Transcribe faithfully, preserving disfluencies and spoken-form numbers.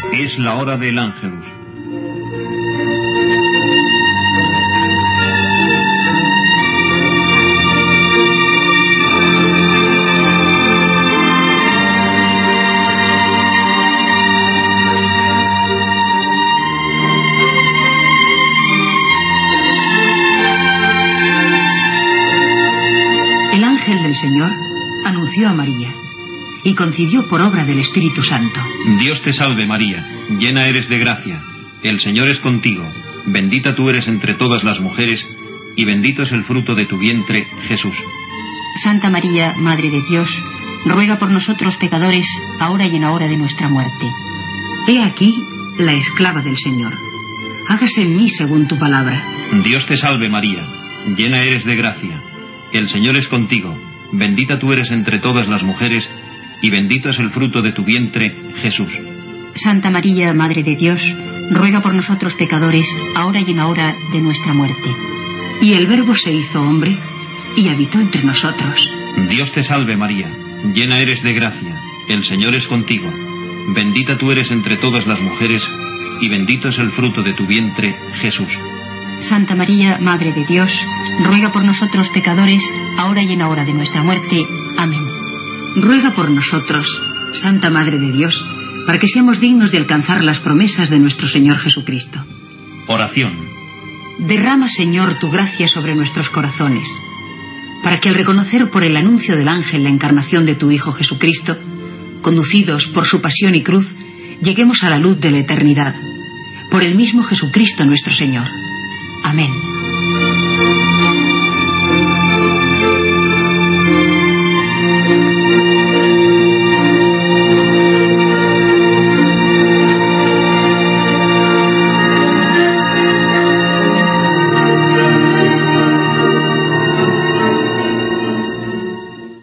Es la hora del Ángelus. El ángel del Señor anunció a María y concibió por obra del Espíritu Santo. Dios te salve, María, llena eres de gracia. El Señor es contigo. Bendita tú eres entre todas las mujeres, y bendito es el fruto de tu vientre, Jesús. Santa María, Madre de Dios, ruega por nosotros pecadores, ahora y en la hora de nuestra muerte. He aquí la esclava del Señor. Hágase en mí según tu palabra. Dios te salve, María, llena eres de gracia. El Señor es contigo. Bendita tú eres entre todas las mujeres, y bendito es el fruto de tu vientre, Jesús. Santa María, Madre de Dios, ruega por nosotros pecadores, ahora y en la hora de nuestra muerte. Y el Verbo se hizo hombre y habitó entre nosotros. Dios te salve, María, llena eres de gracia. El Señor es contigo. Bendita tú eres entre todas las mujeres, y bendito es el fruto de tu vientre, Jesús. Santa María, Madre de Dios, ruega por nosotros pecadores, ahora y en la hora de nuestra muerte. Amén. Ruega por nosotros, Santa Madre de Dios, para que seamos dignos de alcanzar las promesas de nuestro Señor Jesucristo. Oración. Derrama, Señor, tu gracia sobre nuestros corazones, para que al reconocer por el anuncio del ángel la encarnación de tu Hijo Jesucristo, conducidos por su pasión y cruz, lleguemos a la luz de la eternidad. Por el mismo Jesucristo nuestro Señor. Amén.